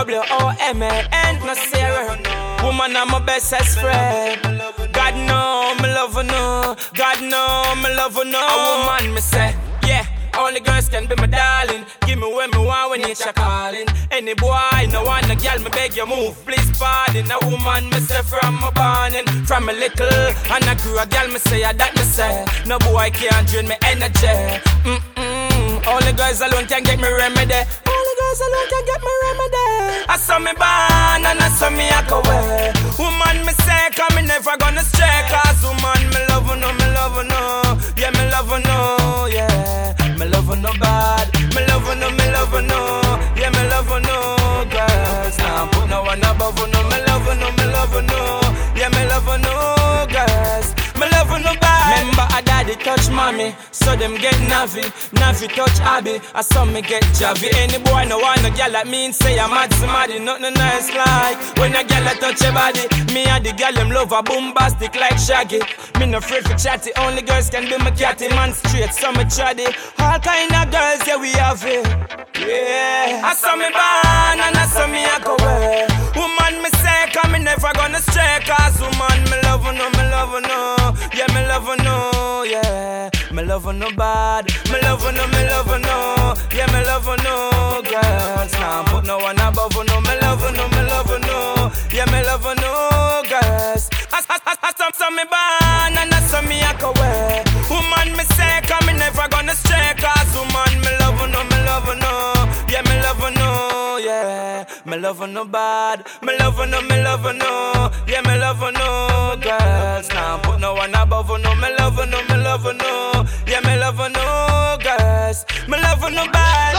WOMAN, no Sarah. Woman, I'm my bestest friend. God know me love her no. God know me love her no. A woman me say, yeah. Only girls can be my darling. Give me when me want when nature calling. Any boy, no one, no girl, me beg you move. Please pardon. A woman, me say from my borning. From a little, and I grew a girl, me say, that me say. No boy can't drain me energy. Only girls alone can get me remedy. Only girls alone can get me remedy. I saw me born and I saw me a go away. Woman, me say, come me never gonna stray. Cause woman, me love her no, me love her no. Yeah, me love her no, yeah. Me love her no bad. Me love her no, me love her no. Yeah, me love her no, girls. Nah, put no one above her no. Me love her no, me love her no. Yeah, me love her no, girls. Me love her no bad. Remember a daddy touch mommy, so them get Navi. Navi touch Abby, I saw me get Javi. Any boy no want no girl like me and say I'm mad somebody. Nothing nice like when a girl touch your body. Me and the girl them love a bombastic like Shaggy. Me no free for chatty, only girls can be my catty. Man straight, so me traddy. All kind of girls, yeah, we have it. Yeah, I saw me born and I saw me a go away. Woman, me say, come me never gonna stray. Cause woman, me love her no, me love her no. Yeah, me love her no, yeah. Me love her no bad. Me love her no, me love her no. Yeah, me love her no, girls. Nah, put no one above her no. Me love her no, me love her no. Yeah, me love her no, girls. I saw me born and I saw me a go away. Woman, me say, come me never gonna stray. Cause woman, me love her no, me love her no. Yeah, me love her no, yeah. Me love her no bad. Me love her no, me love her no. Yeah, me love her no, girls. Nah, put no one above her no. Me love her no, me love her no. Yeah, me love her no, girls. Me love her no bad.